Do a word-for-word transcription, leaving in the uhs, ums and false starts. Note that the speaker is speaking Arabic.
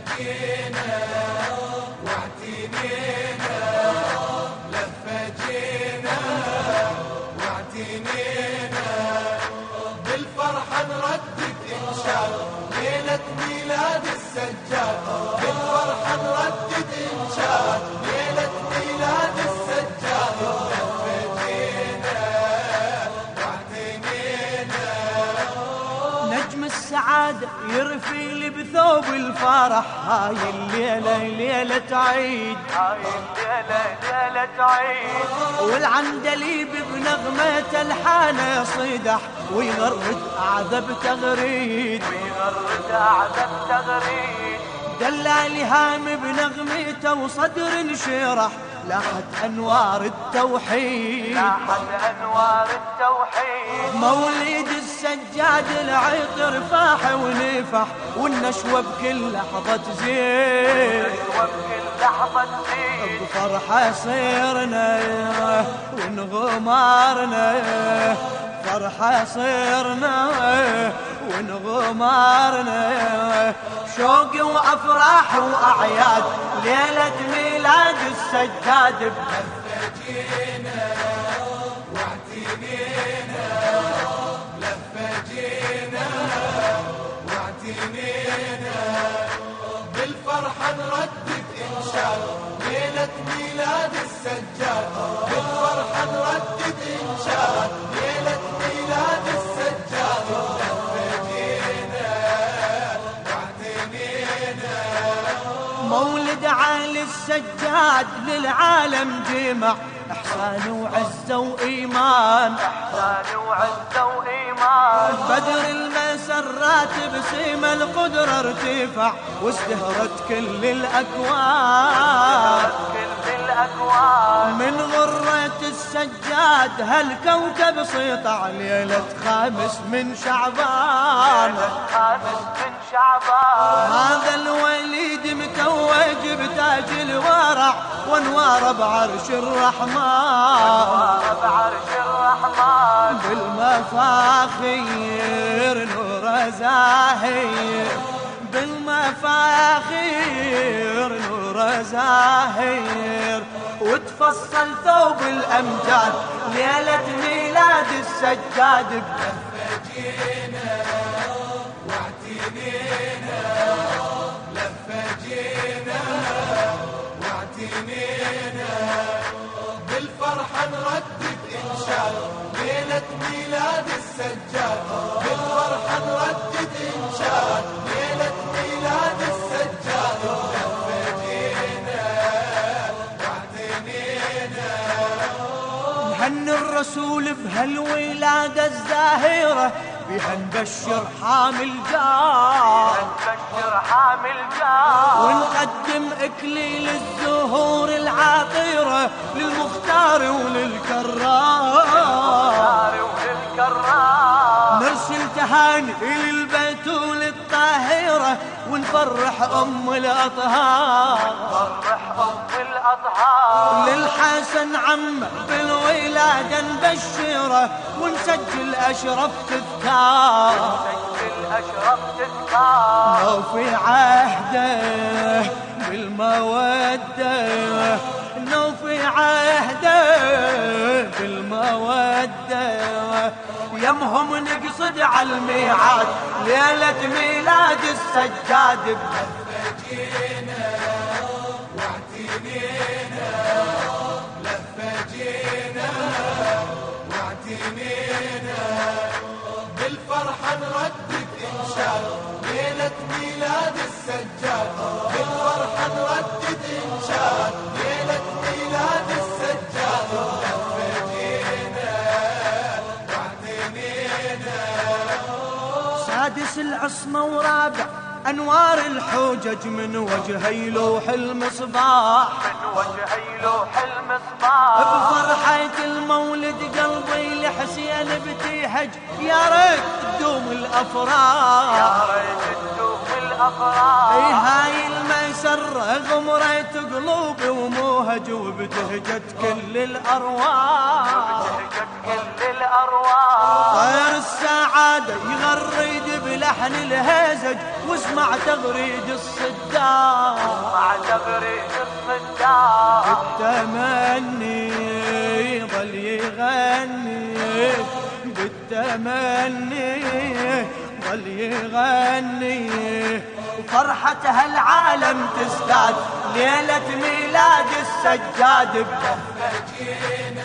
جينا واعتنينا، لفة جينا واعتنينا، بالفرحة نردد إنشاد ليلة ميلاد السجاد، بالفرحة نردد إنشاد ليلة ميلاد السجاد، لفة جينا واعتنينا. نجم السعادة يرفيلي بثوب الفرح، هاي الليلة ليلة عيد، هاي الليلة ليلة عيد، والعندليب بنغمة الحانة صيدح ويغرد أعذب تغريد، ويغرد أعذب تغريد، دلالي هام بنغمته وصدر انشرح، لاحت أنوار التوحيد، لاحت أنوار التوحيد، مولد السجاد العطر فاح ونفح، والنشوة بكل لحظة تزيد، وبكل لحظة تزيد، بفرحة صيرنا ونغمارنا، فرحة صيرنا ونغمارنا، شوق وأفراح وأعياد ليلة ميلاد السجاد، لفة جينا واعتنينا، لفة جينا واعتنينا، بالفرحة نردد إنشاد ليلة ميلاد السجاد، بالفرحة نردد إنشاد ليلة ميلاد السجاد، لفة جينا واعتنينا. مولد عالي السجاد للعالم جمع، إحسان وعزة وإيمان، إحسان وعزة وإيمان، بدر المسرات بسيم القدرة ارتفع، وازدهرت كل الأكوان، كل الأكوان، من غرة السجاد هالكوكب سيطع ليلة خامس من شعبان، خامس من شعبان، هذا الوليد متوج بتاج الورع وانوار بعرش الرحمن، بعرش الرحمن، بالمفاخير نور زاهر، بالمفاخير نور زاهر، وتفصل ثوب الأمجاد ليلة ميلاد السجاد، لفة جينا واعتنينا، لفة جينا واعتنينا، بالفرحة نردد إنشاد ليلة ميلاد السجاد، بالفرحة نردد إنشاد ليلة ميلاد السجاد، لفة جينا واعتنينا. نهني الرسول بهالولادة الزاهرة، بها نبشر حامل جاه، نبشر حامل جاه، ونقدم إكليل الزهور العاطرة للمختار وللكرام، وللكرام، نرسل تهاني للبتول الطاهرة، ونفرح أم الأطهار، فرح أم الأطهار، للحسن عمه بالولادة نبشره، ونسجل أشرف تذكار، سجل أشرف تذكار، لو في عهده بالمودة، لو في عهده بالمودة، يمهم نقصد على الميعاد ليلة ميلاد السجاد، لفة جينا واعتنينا، لفة جينا واعتنينا، بالفرحة نردد إنشاد ليلة ميلاد السجاد، بالفرحة نردد إنشاد ليلة ميلاد السجاد، لفة جينا واعتنينا. سادس العصمة ورابع أنوار الحجج من وجهي لوح المصباح، من وجهي لوح المصباح، بفرحة المولد قلبي لحسين بتيحج، يا ريت تدوم يا الأفراح، ريت تدوم الأفراح، اي هاي المساء سره غمرت قلوبي وموهج وبتهجت كل الأرواح بتهجت كل الأرواح طير السعادة يغرد بلحن الهزج واسمع تغريد الصداع مع تغريد الصداع بالتمني ظل يغني بالتمني ظل يغني وفرحة هالعالم تزداد ليلة ميلاد السجاد بلهفة